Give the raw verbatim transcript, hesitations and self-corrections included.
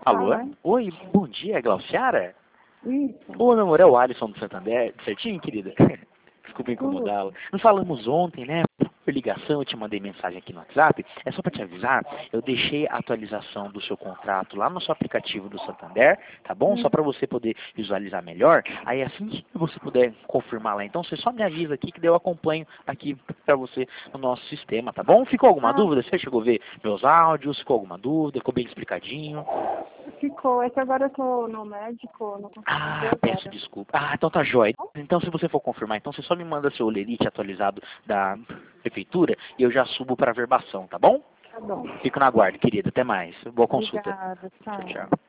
Alô? Alô? Oi, bom dia, Glauciara? Isso. Ô, meu amor, é o Alisson do Santander, certinho, querida? Desculpa incomodá-la. Nós falamos ontem, né? Por ligação, eu te mandei mensagem aqui no WhatsApp. É só para te avisar, eu deixei a atualização do seu contrato lá no seu aplicativo do Santander, tá bom? Hum. Só para você poder visualizar melhor. Aí assim que você puder confirmar lá, então você só me avisa aqui que daí eu acompanho aqui para você no nosso sistema, tá bom? Ficou alguma Ah, dúvida? Você chegou a ver meus áudios? Ficou alguma dúvida? Ficou bem explicadinho? ficou. É que agora eu tô no médico, não consigo ver Ah, peço agora. desculpa. Ah, então tá jóia. Então, se você for confirmar, então você só me manda seu olerite atualizado da prefeitura e eu já subo para verbação, tá bom? Tá bom. Fico na guarda, querida. Até mais. Boa consulta. Obrigada, Tchau, tchau. tchau.